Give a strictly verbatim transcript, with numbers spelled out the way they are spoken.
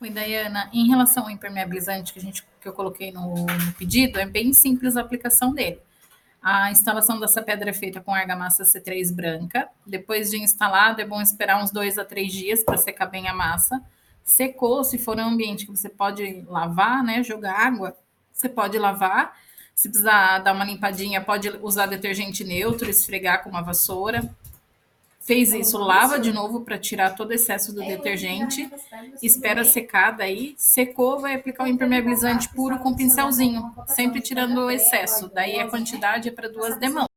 Oi, Dayana. Em relação ao impermeabilizante que, a gente, que eu coloquei no, no pedido, é bem simples a aplicação dele. A instalação dessa pedra é feita com argamassa C três branca. Depois de instalado, é bom esperar uns dois a três dias para secar bem a massa. Secou, se for um ambiente que você pode lavar, né, jogar água, você pode lavar. Se precisar dar uma limpadinha, pode usar detergente neutro, esfregar com uma vassoura. Fez isso, lava de novo para tirar todo o excesso do detergente, espera secar, daí secou, vai aplicar o impermeabilizante puro com pincelzinho, sempre tirando o excesso. Daí a quantidade é para duas demãos.